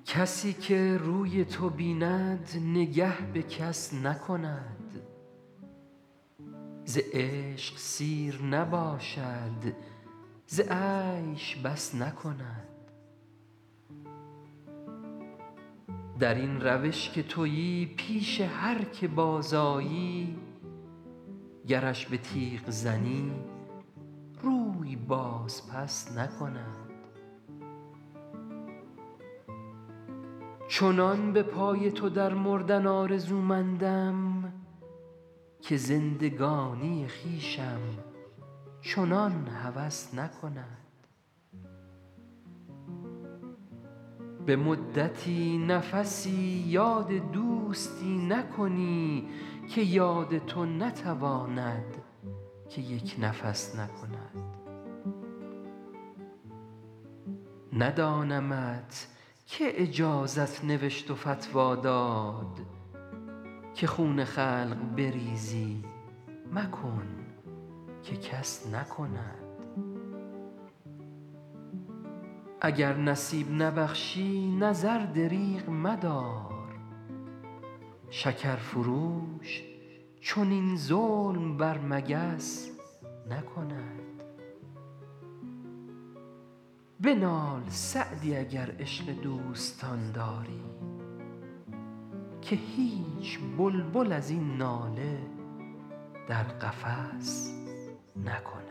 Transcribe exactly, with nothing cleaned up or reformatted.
کسی که روی تو بیند نگه به کس نکند، ز عشق سیر نباشد ز عیش بس نکند. در این روش که تویی پیش هر که باز آیی، گرش به تیغ زنی روی باز پس نکند. چنان به پای تو در مردن آرزومندم که زندگانی خویشم چنان هوس نکند. به مدتی نفسی یاد دوستی نکنی که یاد تو نتواند که یک نفس نکند. ندانمت که اجازت نوشت و فتوی داد که خون خلق بریزی مکن که کس نکند. اگر نصیب نبخشی نظر دریغ مدار، شکرفروش چنین ظلم بر مگس نکند. بنال سعدی اگر عشق دوستان داری که هیچ بلبل از این ناله در قفس نکند.